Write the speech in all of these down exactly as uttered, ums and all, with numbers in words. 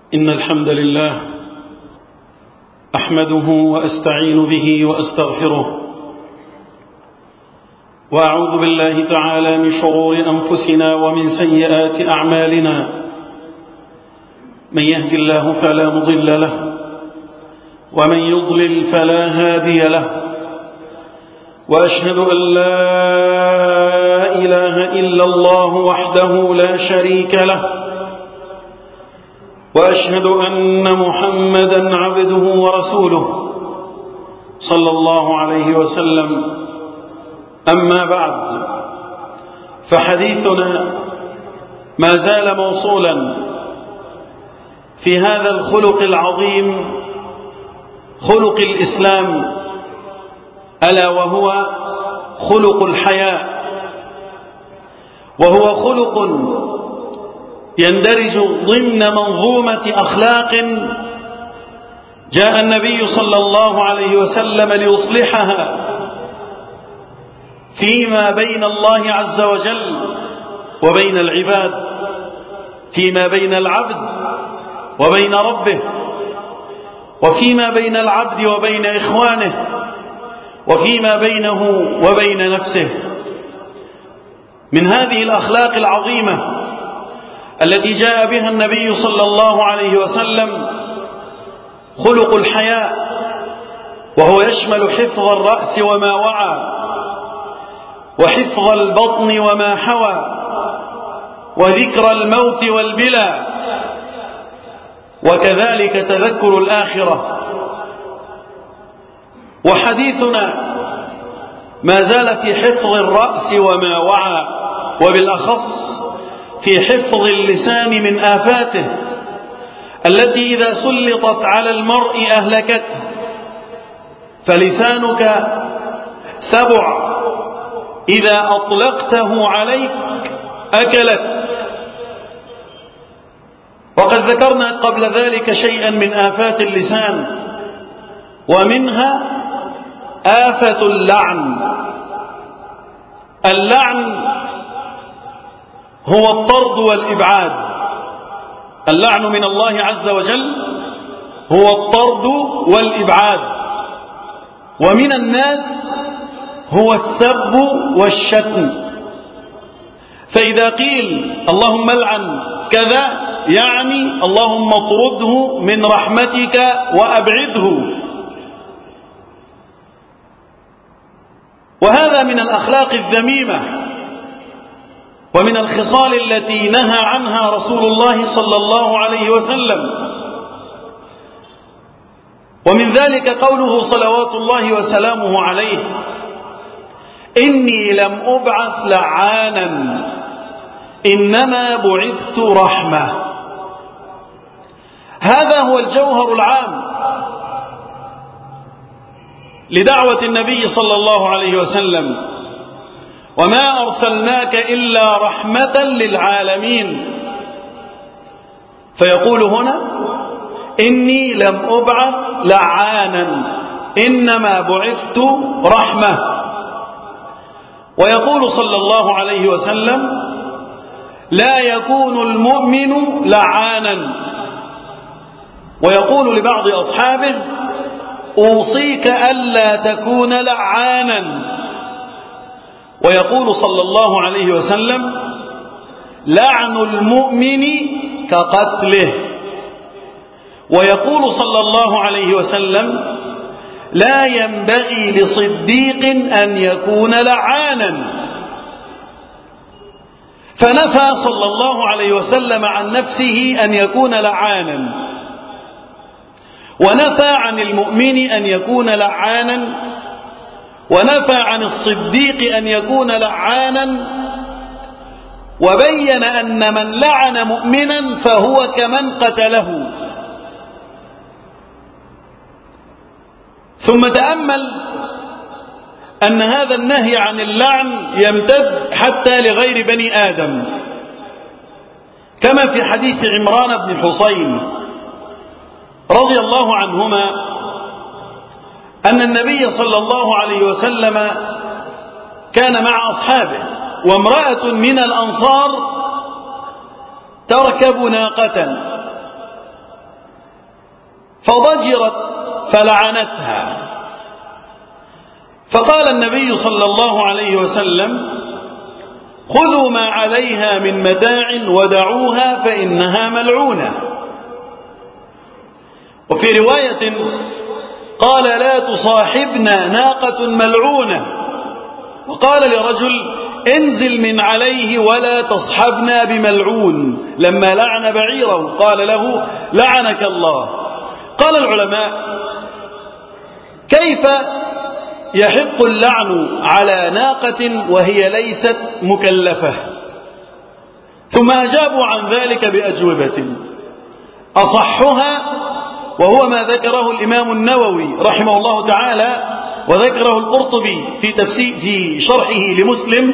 إن الحمد لله أحمده وأستعين به وأستغفره، وأعوذ بالله تعالى من شرور أنفسنا ومن سيئات أعمالنا. من يهد الله فلا مضل له، ومن يضلل فلا هادي له، وأشهد أن لا إله إلا الله وحده لا شريك له، وأشهد أن محمدا عبده ورسوله صلى الله عليه وسلم. أما بعد، فحديثنا ما زال موصولا في هذا الخلق العظيم، خلق الإسلام، ألا وهو خلق الحياء، وهو خلق يندرج ضمن منظومة أخلاق جاء النبي صلى الله عليه وسلم ليصلحها فيما بين الله عز وجل وبين العباد، فيما بين العبد وبين ربه، وفيما بين العبد وبين إخوانه، وفيما بينه وبين نفسه. من هذه الأخلاق العظيمة التي جاء بها النبي صلى الله عليه وسلم خلق الحياء، وهو يشمل حفظ الرأس وما وعى، وحفظ البطن وما حوى، وذكر الموت والبلى، وكذلك تذكر الآخرة. وحديثنا ما زال في حفظ الرأس وما وعى، وبالأخص في حفظ اللسان من آفاته التي إذا سلطت على المرء أهلكته. فلسانك سبع إذا أطلقته عليك أكلك. وقد ذكرنا قبل ذلك شيئا من آفات اللسان، ومنها آفة اللعن. اللعن هو الطرد والإبعاد. اللعن من الله عز وجل هو الطرد والإبعاد، ومن الناس هو السب والشتم. فإذا قيل اللهم العن كذا، يعني اللهم اطرده من رحمتك وأبعده. وهذا من الأخلاق الذميمة ومن الخصال التي نهى عنها رسول الله صلى الله عليه وسلم. ومن ذلك قوله صلوات الله وسلامه عليه: إني لم أبعث لعانا إنما بعثت رحمة. هذا هو الجوهر العام لدعوة النبي صلى الله عليه وسلم: وما أرسلناك إلا رحمة للعالمين. فيقول هنا: إني لم أبعث لعانا إنما بعثت رحمة. ويقول صلى الله عليه وسلم: لا يكون المؤمن لعانا. ويقول لبعض أصحابه: أوصيك ألا تكون لعانا. ويقول صلى الله عليه وسلم: لعن المؤمن كقتله. ويقول صلى الله عليه وسلم: لا ينبغي لصديق أن يكون لعانا. فنفى صلى الله عليه وسلم عن نفسه أن يكون لعانا، ونفى عن المؤمن أن يكون لعانا، ونفى عن الصديق أن يكون لعانا، وبين أن من لعن مؤمنا فهو كمن قتله. ثم تأمل أن هذا النهي عن اللعن يمتد حتى لغير بني آدم، كما في حديث عمران بن حسين رضي الله عنهما أن النبي صلى الله عليه وسلم كان مع أصحابه، وامرأة من الأنصار تركب ناقة، فضجرت فلعنتها. فقال النبي صلى الله عليه وسلم: خذوا ما عليها من متاع ودعوها فإنها ملعونة. وفي رواية قال: لا تصاحبنا ناقة ملعونة. وقال لرجل: انزل من عليه ولا تصحبنا بملعون، لما لعن بعيره قال له: لعنك الله. قال العلماء: كيف يحق اللعن على ناقة وهي ليست مكلفة؟ ثم أجابوا عن ذلك بأجوبة، أصحها وهو ما ذكره الإمام النووي رحمه الله تعالى وذكره القرطبي في تفسير في شرحه لمسلم،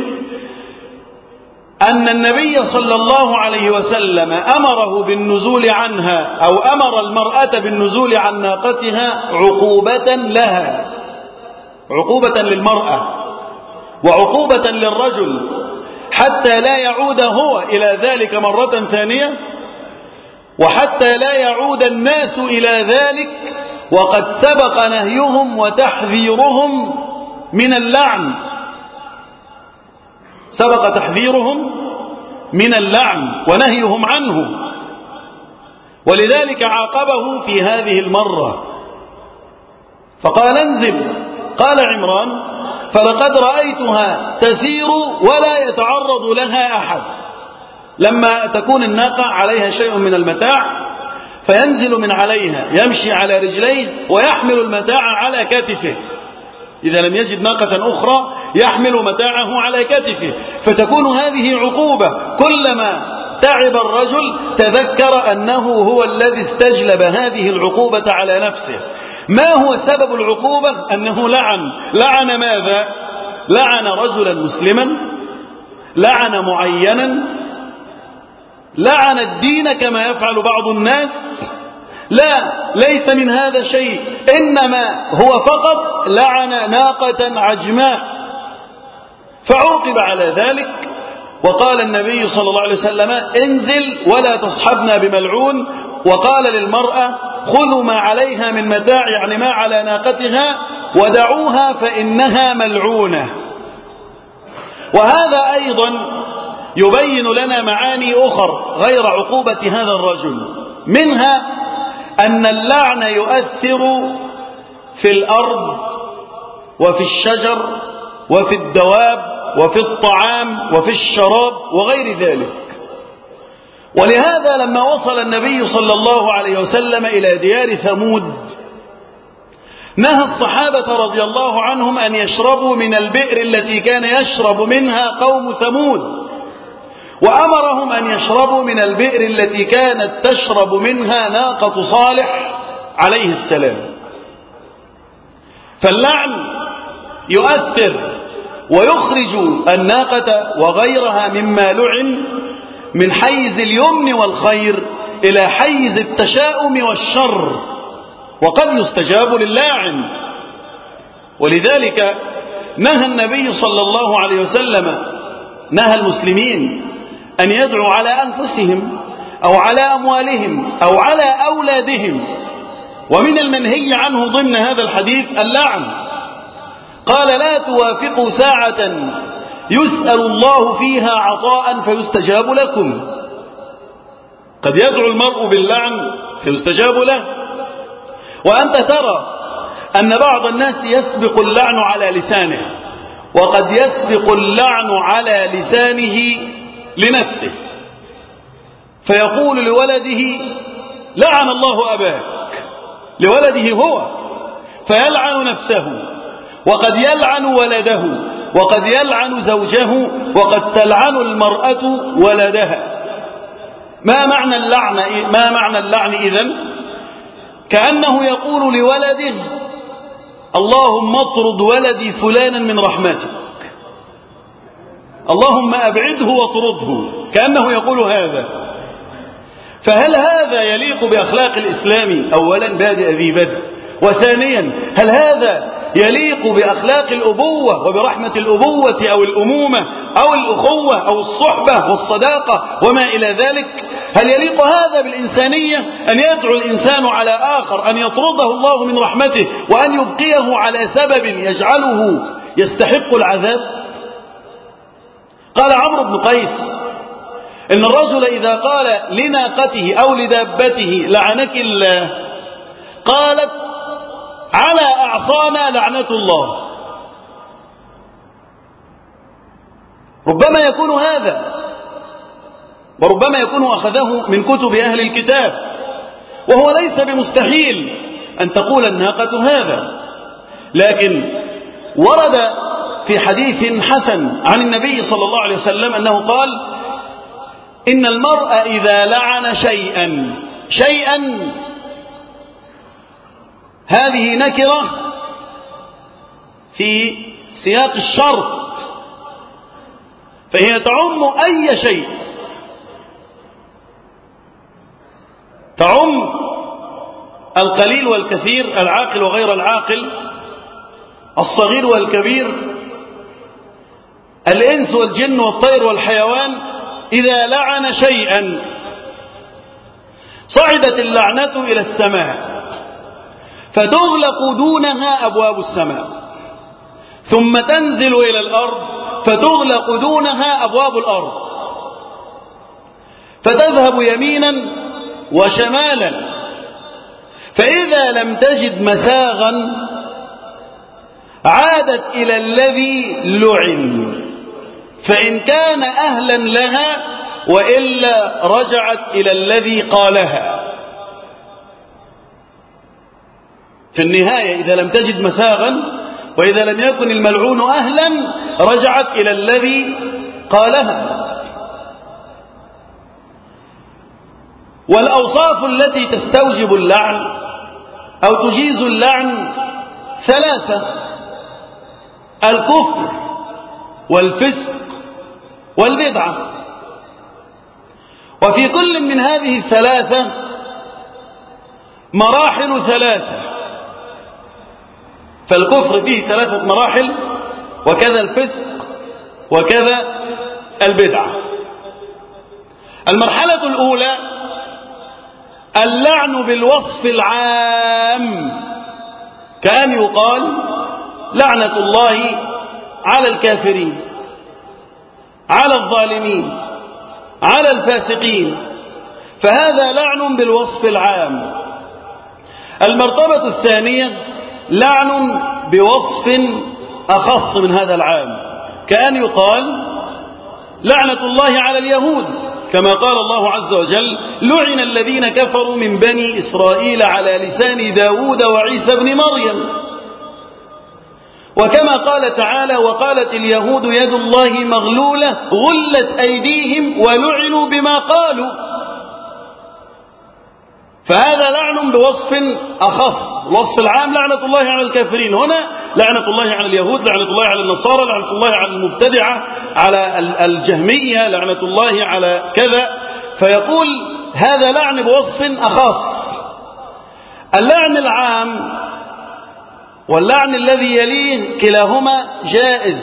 أن النبي صلى الله عليه وسلم أمره بالنزول عنها أو أمر المرأة بالنزول عن ناقتها عقوبة لها، عقوبة للمرأة وعقوبة للرجل، حتى لا يعود هو إلى ذلك مرة ثانية، وحتى لا يعود الناس إلى ذلك وقد سبق نهيهم وتحذيرهم من اللعن، سبق تحذيرهم من اللعن ونهيهم عنه، ولذلك عاقبه في هذه المرة فقال: انزل. قال عمران: فلقد رأيتها تسير ولا يتعرض لها أحد، لما تكون الناقة عليها شيء من المتاع فينزل من عليها يمشي على رجليه ويحمل المتاع على كتفه، إذا لم يجد ناقة أخرى يحمل متاعه على كتفه، فتكون هذه عقوبة. كلما تعب الرجل تذكر أنه هو الذي استجلب هذه العقوبة على نفسه. ما هو سبب العقوبة؟ أنه لعن. لعن ماذا؟ لعن رجلا مسلما، لعن معينا، لعن الدين كما يفعل بعض الناس. لا، ليس من هذا شيء، إنما هو فقط لعن ناقة عجماء، فعوقب على ذلك. وقال النبي صلى الله عليه وسلم: انزل ولا تصحبنا بملعون. وقال للمرأة: خذوا ما عليها من متاع، يعني ما على ناقتها، ودعوها فإنها ملعونة. وهذا أيضا يبين لنا معاني أخر غير عقوبة هذا الرجل، منها أن اللعن يؤثر في الأرض وفي الشجر وفي الدواب وفي الطعام وفي الشراب وغير ذلك. ولهذا لما وصل النبي صلى الله عليه وسلم إلى ديار ثمود نهى الصحابة رضي الله عنهم أن يشربوا من البئر التي كان يشرب منها قوم ثمود، وأمرهم أن يشربوا من البئر التي كانت تشرب منها ناقة صالح عليه السلام. فاللعن يؤثر ويخرج الناقة وغيرها مما لعن من حيز اليمن والخير إلى حيز التشاؤم والشر، وقد يستجاب للاعن. ولذلك نهى النبي صلى الله عليه وسلم، نهى المسلمين أن يدعوا على أنفسهم أو على أموالهم أو على أولادهم. ومن المنهي عنه ضمن هذا الحديث اللعن. قال: لا توافقوا ساعة يسأل الله فيها عطاء فيستجاب لكم. قد يدعو المرء باللعن فيستجاب له. وأنت ترى أن بعض الناس يسبق اللعن على لسانه، وقد يسبق اللعن على لسانه لنفسه، فيقول لولده: لعن الله أباك، لولده هو، فيلعن نفسه، وقد يلعن ولده، وقد يلعن زوجه، وقد تلعن المرأة ولدها. ما معنى اللعن؟ ما معنى اللعن إذن؟ كأنه يقول لولده: اللهم اطرد ولدي فلانا من رحمتك، اللهم أبعده واطرده، كأنه يقول هذا. فهل هذا يليق بأخلاق الإسلام؟ أولا بادئ ذي بدء، وثانيا هل هذا يليق بأخلاق الأبوة وبرحمة الأبوة أو الأمومة أو الأخوة أو الصحبة والصداقة وما إلى ذلك؟ هل يليق هذا بالإنسانية أن يدعو الإنسان على آخر أن يطرده الله من رحمته وأن يبقيه على سبب يجعله يستحق العذاب؟ قال عمرو بن قيس إن الرجل إذا قال لناقته أو لدابته لعنك الله قالت على أعصانا لعنة الله. ربما يكون هذا، وربما يكون أخذه من كتب أهل الكتاب، وهو ليس بمستحيل أن تقول الناقة هذا، لكن ورد في حديث حسن عن النبي صلى الله عليه وسلم أنه قال إن المرء إذا لعن شيئا شيئا هذه نكرة في سياق الشرط، فهي تعم أي شيء، تعم القليل والكثير، العاقل وغير العاقل، الصغير والكبير، الإنس والجن والطير والحيوان. إذا لعن شيئا صعدت اللعنة إلى السماء فتغلق دونها أبواب السماء، ثم تنزل إلى الأرض فتغلق دونها أبواب الأرض، فتذهب يمينا وشمالا، فإذا لم تجد مساغا عادت إلى الذي لعن، فإن كان أهلا لها وإلا رجعت إلى الذي قالها. في النهاية إذا لم تجد مساغا وإذا لم يكن الملعون أهلا رجعت إلى الذي قالها. والأوصاف التي تستوجب اللعن أو تجيز اللعن ثلاثة: الكفر والفسق والبدعة. وفي كل من هذه الثلاثة مراحل ثلاثة، فالكفر فيه ثلاثة مراحل، وكذا الفسق وكذا البدعة. المرحلة الأولى اللعن بالوصف العام، كأن يقال لعنة الله على الكافرين، على الظالمين، على الفاسقين، فهذا لعن بالوصف العام. المرتبة الثانية لعن بوصف أخص من هذا العام، كأن يقال لعنة الله على اليهود، كما قال الله عز وجل لعن الذين كفروا من بني إسرائيل على لسان داود وعيسى بن مريم. وكما قال تعالى وقالت اليهود يد الله مغلولة غلت أيديهم ولعنوا بما قالوا، فهذا لعن بوصف أخص. الوصف العام لعنة الله على الكافرين، هنا لعنة الله على اليهود، لعنة الله على النصارى، لعنة الله على المبتدعة، على الجهمية، لعنة الله على كذا، فيقول هذا لعن بوصف أخص. اللعن العام واللعن الذي يليه كلاهما جائز،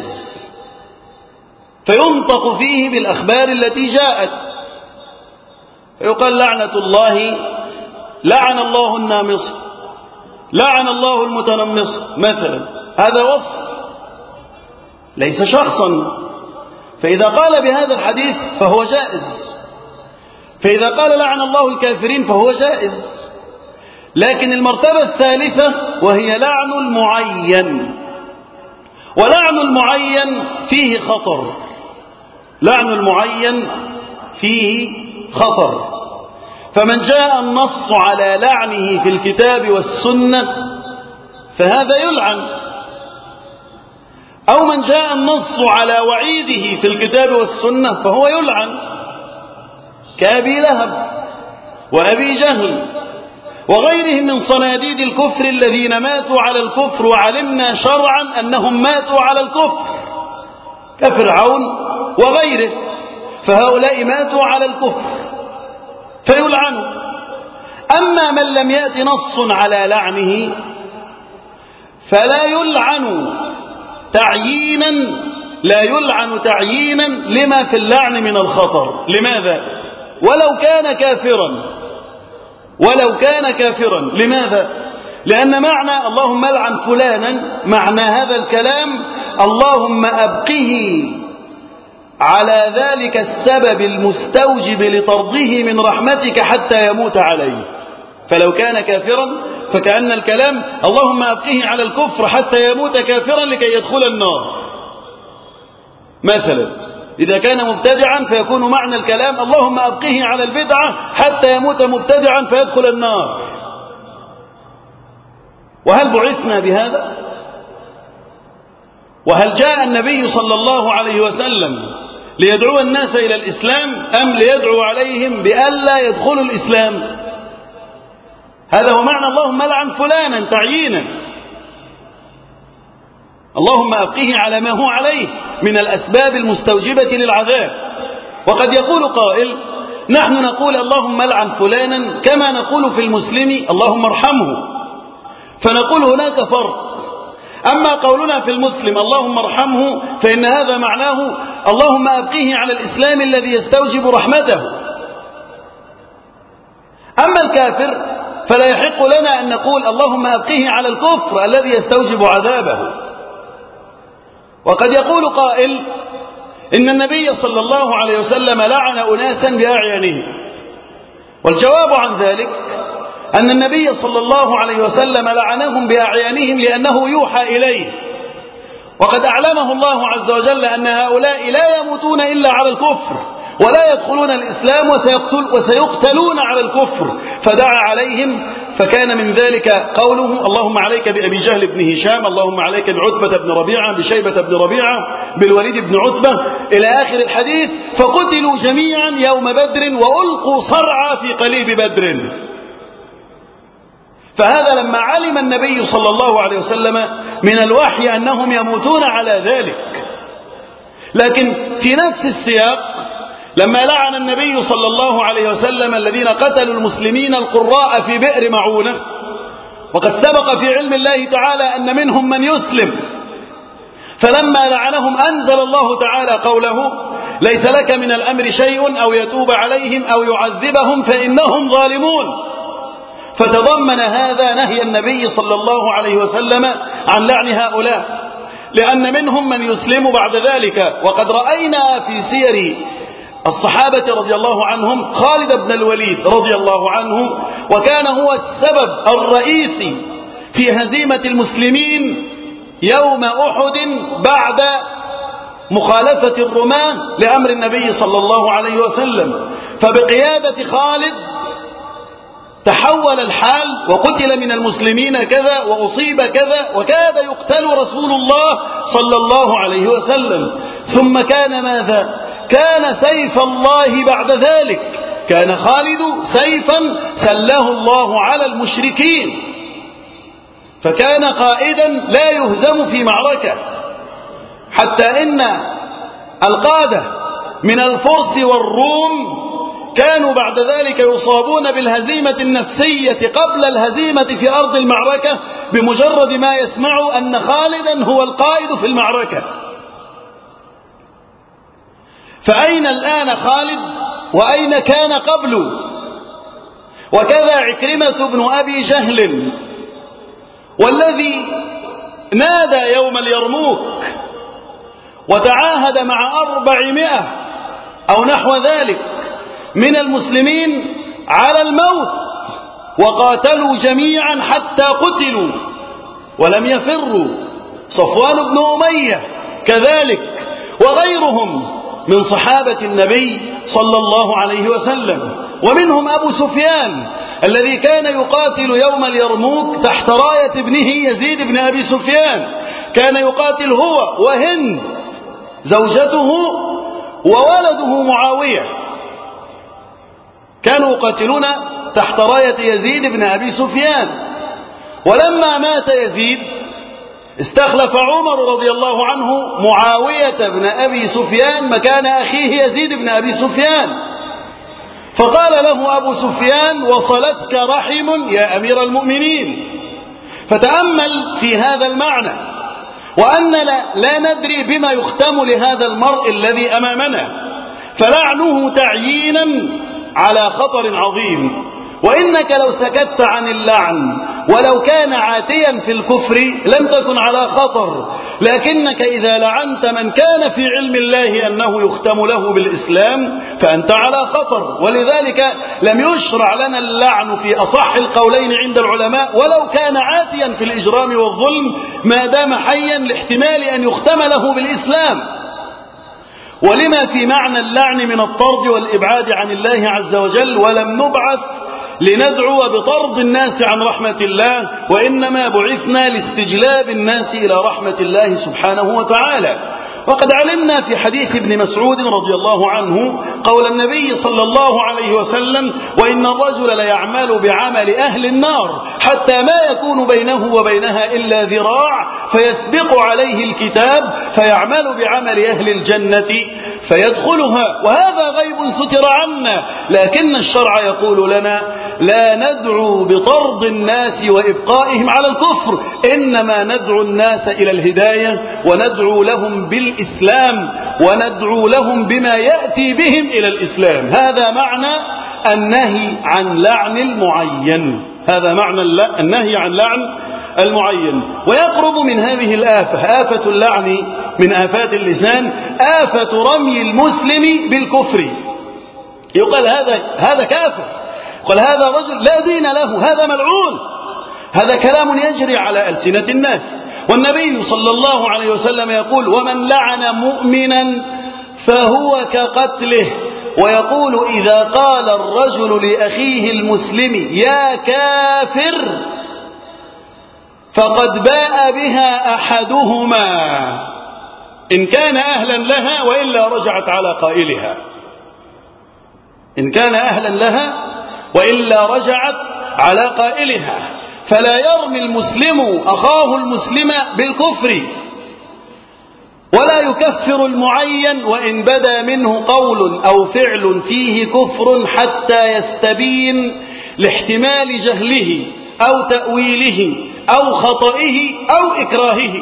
فينطق فيه بالأخبار التي جاءت، فيقال لعنة الله، لعن الله النامص، لعن الله المتنمص مثلا، هذا وصف ليس شخصا، فإذا قال بهذا الحديث فهو جائز، فإذا قال لعن الله الكافرين فهو جائز. لكن المرتبة الثالثة وهي لعن المعين، ولعن المعين فيه خطر، لعن المعين فيه خطر. فمن جاء النص على لعنه في الكتاب والسنة فهذا يلعن، أو من جاء النص على وعيده في الكتاب والسنة فهو يلعن، كأبي لهب وأبي جهل وغيرهم من صناديد الكفر الذين ماتوا على الكفر وعلمنا شرعا أنهم ماتوا على الكفر، كفرعون وغيره، فهؤلاء ماتوا على الكفر فيلعنوا. أما من لم يأت نص على لعنه فلا يلعن تعيينا، لا يلعن تعيينا لما في اللعن من الخطر. لماذا؟ ولو كان كافرا، ولو كان كافرا. لماذا؟ لأن معنى اللهم العن فلانا معنى هذا الكلام اللهم أبقه على ذلك السبب المستوجب لطرده من رحمتك حتى يموت عليه. فلو كان كافرا فكأن الكلام اللهم أبقه على الكفر حتى يموت كافرا لكي يدخل النار مثلا. إذا كان مبتدعا فيكون معنى الكلام اللهم أبقه على البدعة حتى يموت مبتدعا فيدخل النار. وهل بعثنا بهذا؟ وهل جاء النبي صلى الله عليه وسلم ليدعو الناس إلى الإسلام أم ليدعو عليهم بألا يدخلوا الإسلام؟ هذا هو معنى اللهم لعن فلانا تعيينا، اللهم أبقه على ما هو عليه من الأسباب المستوجبة للعذاب. وقد يقول قائل نحن نقول اللهم لعن فلانا كما نقول في المسلم اللهم ارحمه، فنقول هناك فرق. أما قولنا في المسلم اللهم ارحمه فإن هذا معناه اللهم أبقه على الإسلام الذي يستوجب رحمته. أما الكافر فلا يحق لنا أن نقول اللهم أبقه على الكفر الذي يستوجب عذابه. وقد يقول قائل إن النبي صلى الله عليه وسلم لعن أناسا بأعيانهم، والجواب عن ذلك أن النبي صلى الله عليه وسلم لعنهم بأعيانهم لأنه يوحى إليه، وقد أعلمه الله عز وجل أن هؤلاء لا يموتون إلا على الكفر ولا يدخلون الإسلام وسيقتل وسيقتلون على الكفر، فدعا عليهم. فكان من ذلك قوله اللهم عليك بأبي جهل بن هشام، اللهم عليك بعتبة بن ربيعة، بشيبة بن ربيعة، بالوليد بن عتبة إلى آخر الحديث. فقتلوا جميعا يوم بدر وألقوا صرعى في قليب بدر. فهذا لما علم النبي صلى الله عليه وسلم من الوحي أنهم يموتون على ذلك. لكن في نفس السياق لما لعن النبي صلى الله عليه وسلم الذين قتلوا المسلمين القراء في بئر معونة، وقد سبق في علم الله تعالى أن منهم من يسلم، فلما لعنهم أنزل الله تعالى قوله ليس لك من الأمر شيء أو يتوب عليهم أو يعذبهم فإنهم ظالمون. فتضمن هذا نهي النبي صلى الله عليه وسلم عن لعن هؤلاء، لأن منهم من يسلم بعد ذلك. وقد رأينا في سير الصحابة رضي الله عنهم خالد بن الوليد رضي الله عنه، وكان هو السبب الرئيسي في هزيمة المسلمين يوم أحد بعد مخالفة الرماة لأمر النبي صلى الله عليه وسلم. فبقيادة خالد تحول الحال وقتل من المسلمين كذا وأصيب كذا وكاد يقتل رسول الله صلى الله عليه وسلم. ثم كان ماذا؟ كان سيف الله بعد ذلك، كان خالد سيفا سله الله على المشركين، فكان قائدا لا يهزم في معركة، حتى إن القادة من الفرس والروم كانوا بعد ذلك يصابون بالهزيمة النفسية قبل الهزيمة في أرض المعركة بمجرد ما يسمعوا أن خالدا هو القائد في المعركة. فأين الآن خالد وأين كان قبله؟ وكذا عكرمة بن أبي جهل، والذي نادى يوم اليرموك وتعاهد مع أربعمائة أو نحو ذلك من المسلمين على الموت، وقاتلوا جميعا حتى قتلوا ولم يفروا. صفوان بن أمية كذلك، وغيرهم من صحابة النبي صلى الله عليه وسلم. ومنهم أبو سفيان الذي كان يقاتل يوم اليرموك تحت راية ابنه يزيد بن أبي سفيان، كان يقاتل هو وهند زوجته وولده معاوية، كانوا يقاتلون تحت راية يزيد بن أبي سفيان. ولما مات يزيد استخلف عمر رضي الله عنه معاوية بن أبي سفيان مكان أخيه يزيد بن أبي سفيان، فقال له أبو سفيان وصلتك رحم يا أمير المؤمنين. فتأمل في هذا المعنى، وأننا لا ندري بما يختم لهذا المرء الذي أمامنا، فلعنه تعيينا على خطر عظيم. وإنك لو سكت عن اللعن ولو كان عاتيا في الكفر لم تكن على خطر، لكنك إذا لعنت من كان في علم الله أنه يختم له بالإسلام فأنت على خطر. ولذلك لم يشرع لنا اللعن في أصح القولين عند العلماء ولو كان عاتيا في الإجرام والظلم ما دام حيا لاحتمال أن يختم له بالإسلام. ولما في معنى اللعن من الطرد والإبعاد عن الله عز وجل، ولم نبعث لندعو بطرد الناس عن رحمة الله، وإنما بعثنا لاستجلاب الناس إلى رحمة الله سبحانه وتعالى. وقد علمنا في حديث ابن مسعود رضي الله عنه قول النبي صلى الله عليه وسلم: وإن الرجل ليعمل بعمل أهل النار حتى ما يكون بينه وبينها إلا ذراع فيسبق عليه الكتاب فيعمل بعمل أهل الجنة فيدخلها. وهذا غيب ستر عنا، لكن الشرع يقول لنا لا ندعو بطرد الناس وإبقائهم على الكفر، إنما ندعو الناس إلى الهداية وندعو لهم بالإسلام وندعو لهم بما يأتي بهم إلى الإسلام. هذا معنى النهي عن لعن المعين، هذا معنى النهي عن لعن المعين. ويقرب من هذه الآفة، آفة اللعن من آفات اللسان، آفة رمي المسلم بالكفر. يقال هذا هذا كافر، قال هذا رجل لا دين له، هذا ملعون. هذا كلام يجري على ألسنة الناس. والنبي صلى الله عليه وسلم يقول: ومن لعن مؤمنا فهو كقتله. ويقول: إذا قال الرجل لأخيه المسلم يا كافر فقد باء بها أحدهما إن كان أهلا لها وإلا رجعت على قائلها. إن كان أهلا لها وإلا رجعت على قائلها. فلا يرمي المسلم أخاه المسلم بالكفر، ولا يكفر المعين وإن بدا منه قول أو فعل فيه كفر حتى يستبين لاحتمال جهله أو تأويله أو خطئه أو إكراهه.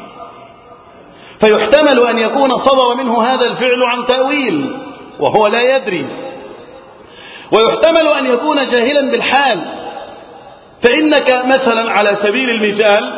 فيحتمل أن يكون صدر منه هذا الفعل عن تأويل وهو لا يدري، ويحتمل أن يكون جاهلا بالحال. فإنك مثلا على سبيل المثال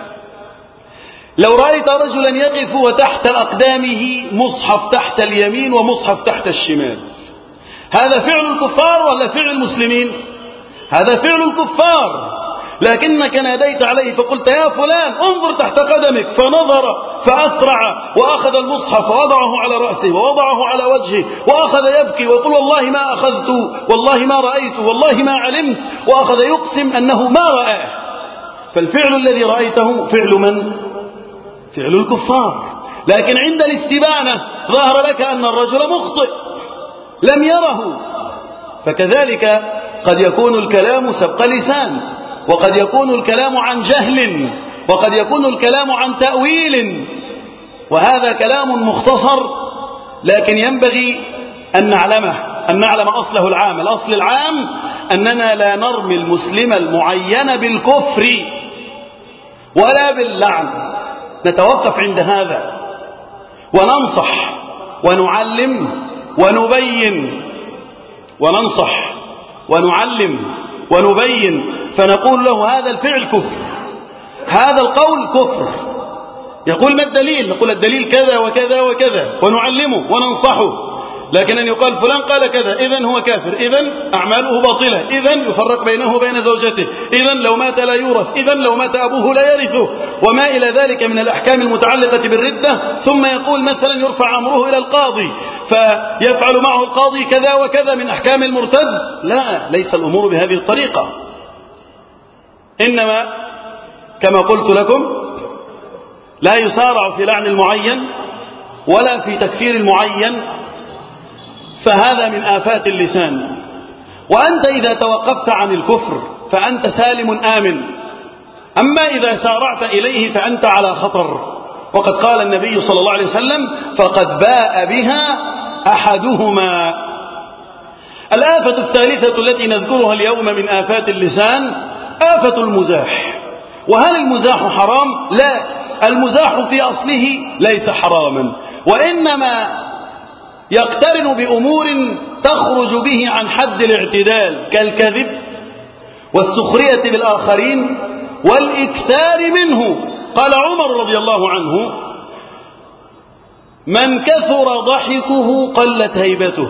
لو رأيت رجلا يقف وتحت أقدامه مصحف تحت اليمين ومصحف تحت الشمال، هذا فعل الكفار ولا فعل المسلمين؟ هذا فعل الكفار. لكنك ناديت عليه فقلت: يا فلان انظر تحت قدمك، فنظر فأسرع وأخذ المصحف ووضعه على رأسه ووضعه على وجهه وأخذ يبكي ويقول: والله ما أخذت، والله ما رأيت، والله ما علمت، وأخذ يقسم أنه ما رآه. فالفعل الذي رأيته فعل من؟ فعل الكفار. لكن عند الاستبانة ظهر لك أن الرجل مخطئ لم يره. فكذلك قد يكون الكلام سبق لسان، وقد يكون الكلام عن جهل، وقد يكون الكلام عن تأويل، وهذا كلام مختصر لكن ينبغي أن نعلمه، أن نعلم أصله العام. الأصل العام أننا لا نرمي المسلم المعين بالكفر ولا باللعن، نتوقف عند هذا وننصح ونعلم ونبين، وننصح ونعلم ونبين، فنقول له هذا الفعل كفر، هذا القول كفر. يقول: ما الدليل؟ نقول: الدليل كذا وكذا وكذا، ونعلمه وننصحه. لكن أن يقال فلان قال كذا إذن هو كافر، إذن أعماله باطلة، إذن يفرق بينه وبين زوجته، إذن لو مات لا يورث، إذن لو مات أبوه لا يرثه، وما إلى ذلك من الأحكام المتعلقة بالردة. ثم يقول مثلا يرفع أمره إلى القاضي فيفعل معه القاضي كذا وكذا من أحكام المرتد. لا، ليس الأمور بهذه الطريقة. إنما كما قلت لكم لا يسارع في لعن المعين ولا في تكفير المعين، فهذا من آفات اللسان. وأنت إذا توقفت عن الكفر فأنت سالم آمن، أما إذا سارعت إليه فأنت على خطر. وقد قال النبي صلى الله عليه وسلم: فقد باء بها أحدهما. الآفة الثالثة التي نذكرها اليوم من آفات اللسان آفة المزاح. وهل المزاح حرام؟ لا، المزاح في أصله ليس حراما، وإنما يقترن بأمور تخرج به عن حد الاعتدال كالكذب والسخرية بالآخرين والإكثار منه. قال عمر رضي الله عنه: من كثر ضحكه قلت هيبته،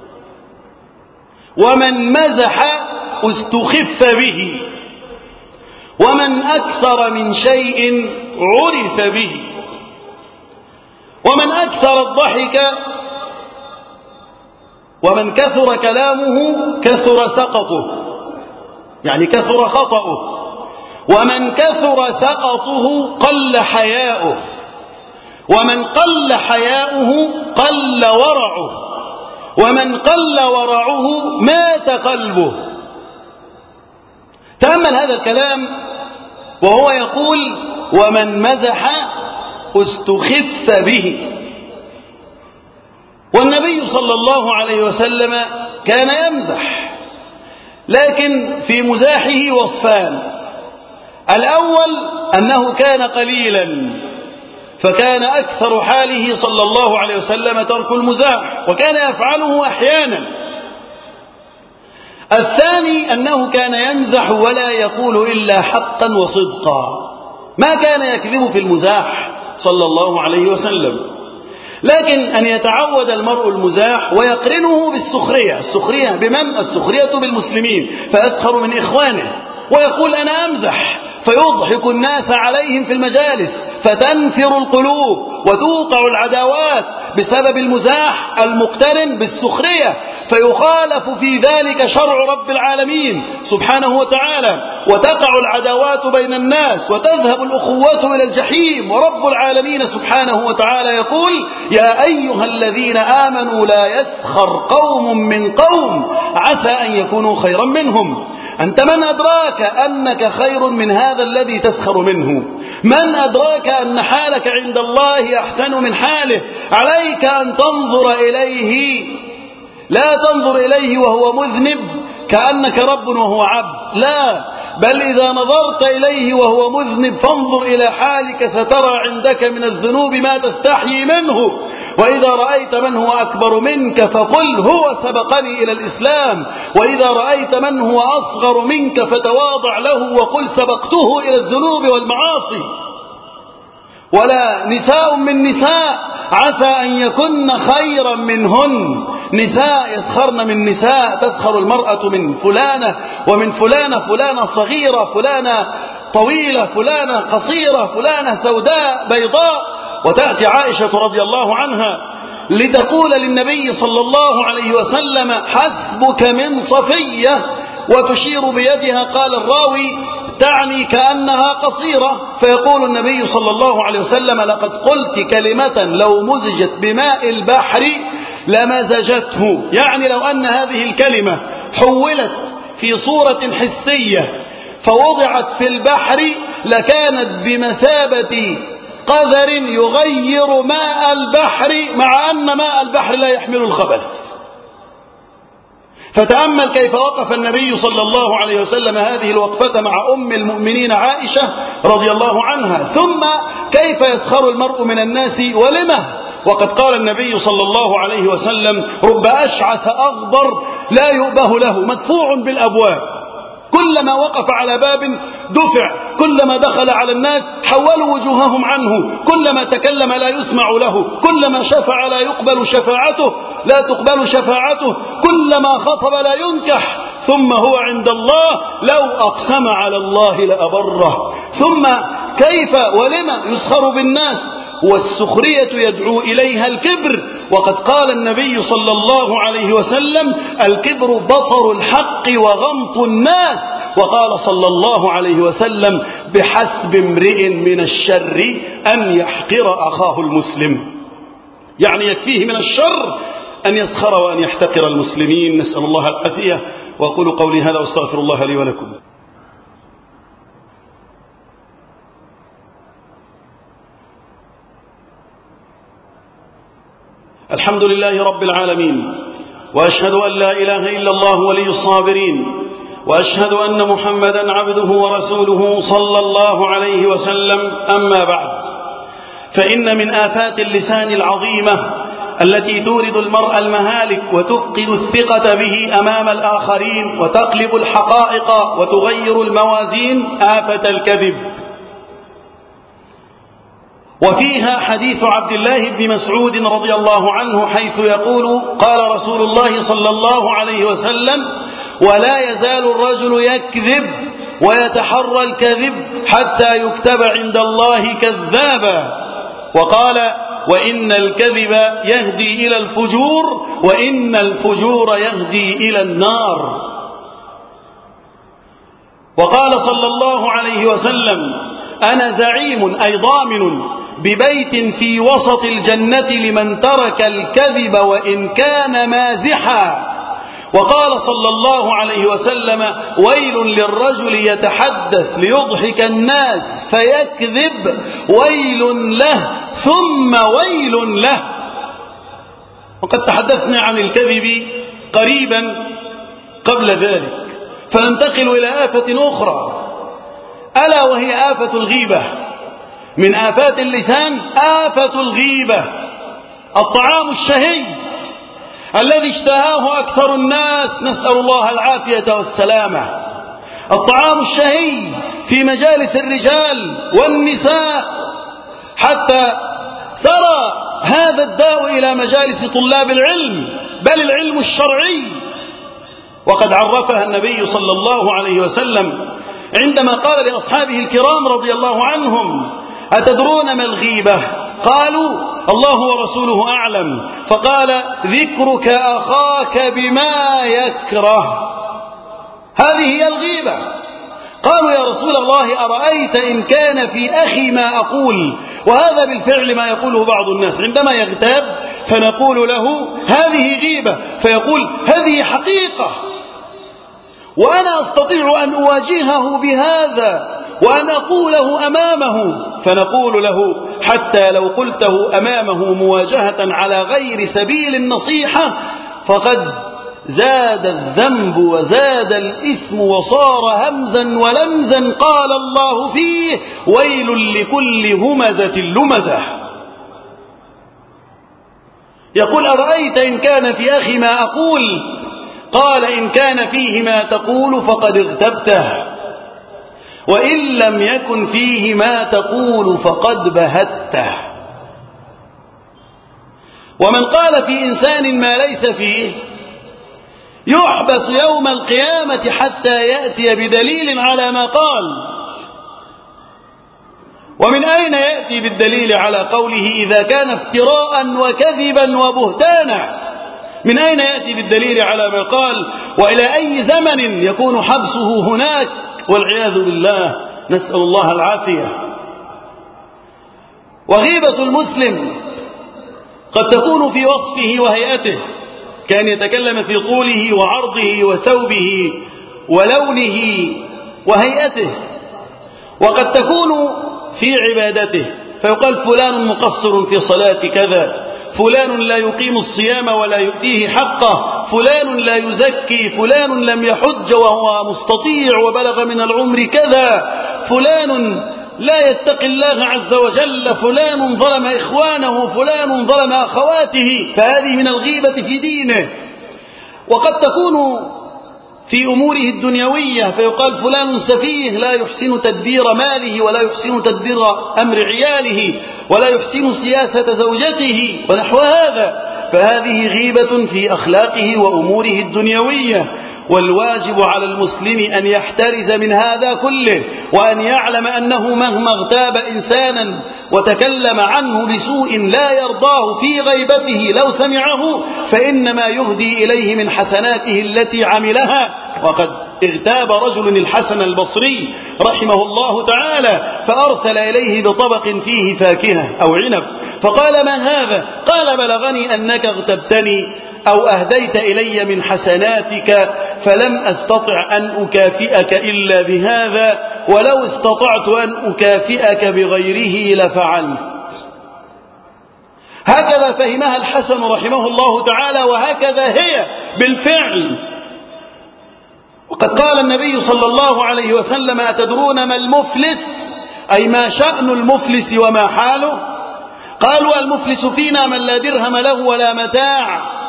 ومن مزح استخف به، ومن أكثر من شيء عرف به. ومن أكثر الضحك ومن كثر كلامه كثر سقطه، يعني كثر خطأه. ومن كثر سقطه قل حياؤه، ومن قل حياؤه قل ورعه، ومن قل ورعه مات قلبه. تأمل هذا الكلام وهو يقول: ومن مزح استخف به. والنبي صلى الله عليه وسلم كان يمزح، لكن في مزاحه وصفان: الأول أنه كان قليلا، فكان أكثر حاله صلى الله عليه وسلم ترك المزاح، وكان يفعله أحيانا. الثاني أنه كان يمزح ولا يقول إلا حقا وصدقا، ما كان يكذب في المزاح صلى الله عليه وسلم. لكن أن يتعود المرء المزاح ويقرنه بالسخرية. السخرية بمن؟ السخرية بالمسلمين، فيسخر من إخوانه ويقول: أنا أمزح، فيضحك الناس عليهم في المجالس، فتنفر القلوب وتوقع العداوات بسبب المزاح المقترن بالسخرية، فيخالف في ذلك شرع رب العالمين سبحانه وتعالى، وتقع العداوات بين الناس، وتذهب الأخوة إلى الجحيم. ورب العالمين سبحانه وتعالى يقول: يا أيها الذين آمنوا لا يسخر قوم من قوم عسى أن يكونوا خيرا منهم. أنت من أدراك أنك خير من هذا الذي تسخر منه؟ من أدراك أن حالك عند الله أحسن من حاله؟ عليك أن تنظر إليه، لا تنظر إليه وهو مذنب كأنك رب وهو عبد، لا، بل إذا نظرت إليه وهو مذنب فانظر إلى حالك، سترى عندك من الذنوب ما تستحيي منه. وإذا رأيت من هو أكبر منك فقل: هو سبقني إلى الإسلام. وإذا رأيت من هو أصغر منك فتواضع له وقل: سبقته إلى الذنوب والمعاصي. ولا نساء من نساء عسى أن يكن خيرا منهن. نساء يسخرن من نساء، تسخر المرأة من فلانة ومن فلانة، فلانة صغيرة، فلانة طويلة، فلانة قصيرة، فلانة سوداء بيضاء، وتأتي عائشة رضي الله عنها لتقول للنبي صلى الله عليه وسلم: حسبك من صفية، وتشير بيدها. قال الراوي: تعني كأنها قصيرة. فيقول النبي صلى الله عليه وسلم: لقد قلت كلمة لو مزجت بماء البحر لمزجته. يعني لو أن هذه الكلمة حولت في صورة حسية فوضعت في البحر لكانت بمثابة قذر يغير ماء البحر، مع أن ماء البحر لا يحمل الخبث. فتأمل كيف وقف النبي صلى الله عليه وسلم هذه الوقفة مع أم المؤمنين عائشة رضي الله عنها. ثم كيف يسخر المرء من الناس ولمه، وقد قال النبي صلى الله عليه وسلم: رب أشعث أغبر لا يؤبه له مدفوع بالأبواب. كلما وقف على باب دفع، كلما دخل على الناس حولوا وجوههم عنه، كلما تكلم لا يسمع له، كلما شفع لا يقبل شفاعته لا تقبل شفاعته، كلما خطب لا ينكح، ثم هو عند الله لو أقسم على الله لأبره. ثم كيف ولما يسخر بالناس، والسخرية يدعو إليها الكبر. وقد قال النبي صلى الله عليه وسلم: الكبر بطر الحق وغمط الناس. وقال صلى الله عليه وسلم: بحسب امرئ من الشر أن يحقر أخاه المسلم. يعني يكفيه من الشر أن يسخر وأن يحتقر المسلمين. نسأل الله العافية. وأقول قولي هذا واستغفر الله لي ولكم. الحمد لله رب العالمين، وأشهد أن لا إله إلا الله ولي الصابرين، وأشهد أن محمدا عبده ورسوله صلى الله عليه وسلم. أما بعد، فإن من آفات اللسان العظيمة التي تورد المرء المهالك وتفقد الثقة به أمام الآخرين وتقلب الحقائق وتغير الموازين، آفة الكذب. وفيها حديث عبد الله بن مسعود رضي الله عنه حيث يقول: قال رسول الله صلى الله عليه وسلم: ولا يزال الرجل يكذب ويتحرى الكذب حتى يكتب عند الله كذابا. وقال: وإن الكذب يهدي إلى الفجور وإن الفجور يهدي إلى النار. وقال صلى الله عليه وسلم: أنا زعيم أي ضامن ببيت في وسط الجنة لمن ترك الكذب وإن كان مازحا. وقال صلى الله عليه وسلم: ويل للرجل يتحدث ليضحك الناس فيكذب، ويل له ثم ويل له. وقد تحدثنا عن الكذب قريبا قبل ذلك، فننتقل إلى آفة أخرى، ألا وهي آفة الغيبة. من آفات اللسان آفة الغيبة، الطعام الشهي الذي اشتهاه أكثر الناس، نسأل الله العافية والسلامة. الطعام الشهي في مجالس الرجال والنساء، حتى سرى هذا الداء إلى مجالس طلاب العلم، بل العلم الشرعي. وقد عرفها النبي صلى الله عليه وسلم عندما قال لأصحابه الكرام رضي الله عنهم: أتدرون ما الغيبة؟ قالوا: الله ورسوله أعلم. فقال: ذكرك أخاك بما يكره. هذه هي الغيبة. قالوا: يا رسول الله أرأيت إن كان في أخي ما أقول؟ وهذا بالفعل ما يقوله بعض الناس عندما يغتاب، فنقول له: هذه غيبة، فيقول: هذه حقيقة وأنا أستطيع أن أواجهه بهذا وأن أقوله أمامه. فنقول له: حتى لو قلته أمامه مواجهة على غير سبيل النصيحة فقد زاد الذنب وزاد الإثم وصار همزا ولمزا، قال الله فيه: ويل لكل همزة لمزة. يقول: أرأيت إن كان في أخي ما أقول؟ قال: إن كان فيه ما تقول فقد اغتبته، وإن لم يكن فيه ما تقول فقد بهته. ومن قال في إنسان ما ليس فيه يحبس يوم القيامة حتى يأتي بدليل على ما قال. ومن أين يأتي بالدليل على قوله إذا كان افتراء وكذبا وبهتانا؟ من أين يأتي بالدليل على ما قال؟ وإلى أي زمن يكون حبسه هناك؟ والعياذ بالله، نسأل الله العافية. وغيبة المسلم قد تكون في وصفه وهيئته، كان يتكلم في طوله وعرضه وثوبه ولونه وهيئته. وقد تكون في عبادته، فيقال: فلان مقصر في صلاة كذا، فلان لا يقيم الصيام ولا يؤتيه حقه، فلان لا يزكي، فلان لم يحج وهو مستطيع وبلغ من العمر كذا، فلان لا يتقي الله عز وجل، فلان ظلم إخوانه، فلان ظلم أخواته. فهذه من الغيبة في دينه. وقد تكون في أموره الدنيوية، فيقال: فلان سفيه لا يحسن تدبير ماله ولا يحسن تدبير أمر عياله ولا يحسن سياسة زوجته ونحو هذا. فهذه غيبة في أخلاقه وأموره الدنيوية. والواجب على المسلم أن يحترز من هذا كله، وأن يعلم أنه مهما اغتاب إنسانا وتكلم عنه بسوء لا يرضاه في غيبته لو سمعه، فإنما يهدي إليه من حسناته التي عملها. وقد اغتاب رجل الحسن البصري رحمه الله تعالى، فأرسل إليه بطبق فيه فاكهة أو عنب، فقال: ما هذا؟ قال: بلغني أنك اغتبتني أو أهديت إلي من حسناتك، فلم أستطع أن أكافئك إلا بهذا، ولو استطعت أن أكافئك بغيره لفعلت. هكذا فهمها الحسن رحمه الله تعالى، وهكذا هي بالفعل. وقد قال النبي صلى الله عليه وسلم: أتدرون ما المفلس؟ أي ما شأن المفلس وما حاله؟ قالوا المفلس فينا من لا درهم له ولا متاع.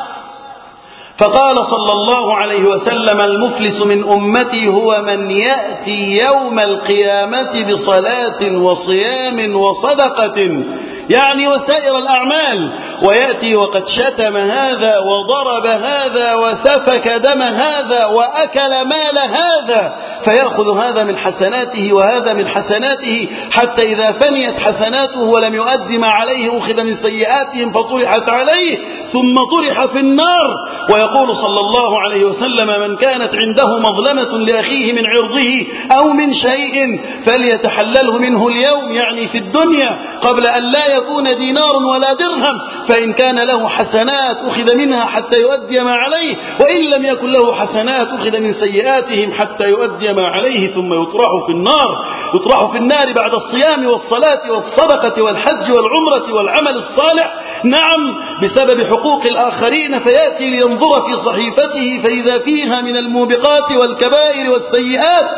فقال صلى الله عليه وسلم المفلس من أمتي هو من يأتي يوم القيامة بصلاة وصيام وصدقة، يعني وسائر الأعمال، ويأتي وقد شتم هذا وضرب هذا وسفك دم هذا وأكل مال هذا، فيأخذ هذا من حسناته وهذا من حسناته، حتى إذا فنيت حسناته ولم يؤد ما عليه أخذ من سيئاتهم فطرحت عليه ثم طرح في النار. ويقول صلى الله عليه وسلم من كانت عنده مظلمة لأخيه من عرضه أو من شيء فليتحلله منه اليوم، يعني في الدنيا قبل أن لا يكون دينار ولا درهم، فإن كان له حسنات أخذ منها حتى يؤدي ما عليه، وإن لم يكن له حسنات أخذ من سيئاتهم حتى يؤدي ما عليه ثم يطرح في النار. يطرح في النار بعد الصيام والصلاة والصدقة والحج والعمرة والعمل الصالح، نعم بسبب حقوق الآخرين، فيأتي لينظر في صحيفته فإذا فيها من الموبقات والكبائر والسيئات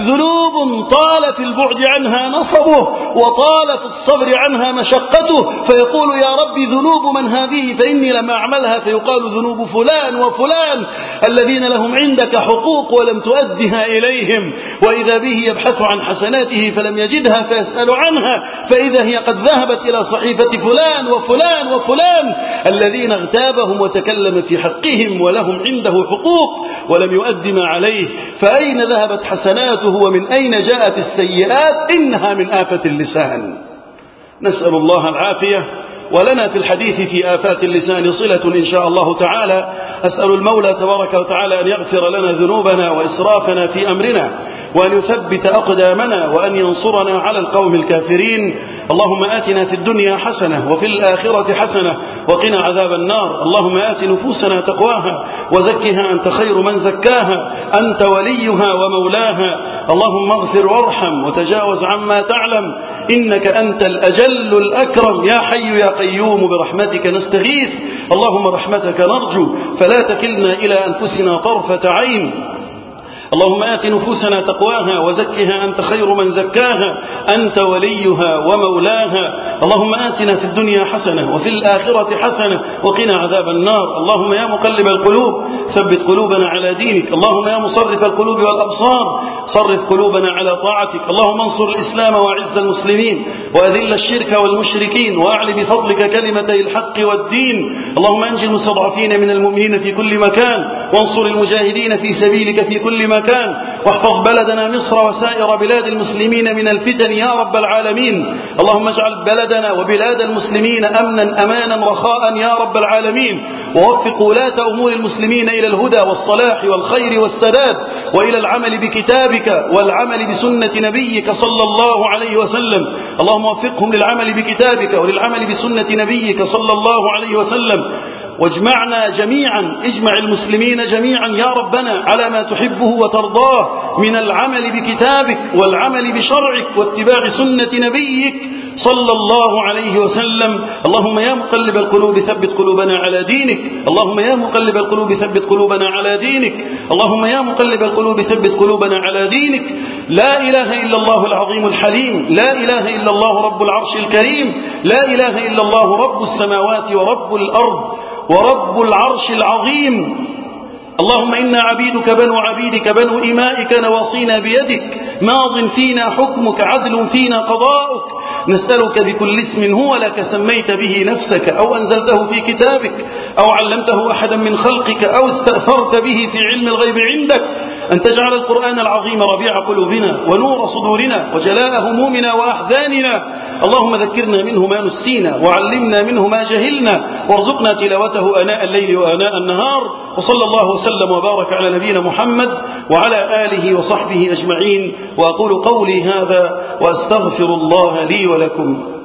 ذنوب طال في البعد عنها نصبه وطال في الصبر عنها مشقته، فيقول يا رب ذنوب من هذه فإني لم أعملها، فيقال ذنوب فلان وفلان الذين لهم عندك حقوق ولم تؤدها إليهم. وإذا به يبحث عن حسناته فلم يجدها فيسأل عنها، فإذا هي قد ذهبت إلى صحيفة فلان وفلان وفلان الذين اغتابهم وتكلم في حقهم ولهم عنده حقوق ولم يؤد ما عليه، فأين ذهبت حسناته ومن أين جاءت السيئات؟ إنها من آفة اللسان، نسأل الله العافية. ولنا في الحديث في آفات اللسان صلة إن شاء الله تعالى. أسأل المولى تبارك وتعالى أن يغفر لنا ذنوبنا وإسرافنا في أمرنا، وأن يثبت أقدامنا، وأن ينصرنا على القوم الكافرين. اللهم آتنا في الدنيا حسنة وفي الآخرة حسنة وقنا عذاب النار. اللهم آت نفوسنا تقواها وزكها أنت خير من زكاها، أنت وليها ومولاها. اللهم اغفر وارحم وتجاوز عما تعلم، إنك أنت الأجل الأكرم يا حي يا قيوم، برحمتك نستغيث. اللهم رحمتك نرجو فلا تكلنا إلى أنفسنا طرفة عين. اللهم آت نفوسنا تقواها وزكها أنت خير من زكاها، أنت وليها ومولاها. اللهم آتنا في الدنيا حسنة وفي الآخرة حسنة وقنا عذاب النار. اللهم يا مقلب القلوب ثبت قلوبنا على دينك. اللهم يا مصرف القلوب والأبصار صرف قلوبنا على طاعتك. اللهم انصر الإسلام وأعز المسلمين وأذل الشرك والمشركين وأعل بفضلك كلمتي الحق والدين. اللهم أنجِ المستضعفين من المؤمنين في كل مكان، وانصر المجاهدين في سبيلك في كل مكان، واحفظ بلدنا مصر وسائر بلاد المسلمين من الفتن يا رب العالمين. اللهم اجعل بلدنا وبلاد المسلمين أمنا أمانا رخاء يا رب العالمين، ووفق ولاة أمور المسلمين إلى الهدى والصلاح والخير والسداد، وإلى العمل بكتابك والعمل بسنة نبيك صلى الله عليه وسلم. اللهم وفقهم للعمل بكتابك وللعمل بسنة نبيك صلى الله عليه وسلم، واجمعنا جميعا، اجمع المسلمين جميعا يا ربنا على ما تحبه وترضاه من العمل بكتابك والعمل بشرعك واتباع سنة نبيك صلى الله عليه وسلم. اللهم يا مقلب القلوب ثبت قلوبنا على دينك. اللهم يا مقلب القلوب ثبت قلوبنا على دينك. اللهم يا مقلب القلوب ثبت قلوبنا على دينك. لا إله إلا الله العظيم الحليم، لا إله إلا الله رب العرش الكريم، لا إله إلا الله رب السماوات ورب الأرض ورب العرش العظيم. اللهم إنا عبيدك بنو عبيدك بنو إمائك نواصينا بيدك، ماض فينا حكمك، عدل فينا قضاؤك. نسألك بكل اسم هو لك سميت به نفسك أو أنزلته في كتابك أو علمته أحدا من خلقك أو استأثرت به في علم الغيب عندك، أن تجعل القرآن العظيم ربيع قلوبنا ونور صدورنا وجلاء همومنا وأحزاننا. اللهم ذكرنا منه ما نسينا وعلمنا منه ما جهلنا، وارزقنا تلاوته آناء الليل وآناء النهار. وصلى الله وسلم وبارك على نبينا محمد وعلى آله وصحبه أجمعين. وأقول قولي هذا وأستغفر الله لي ولكم.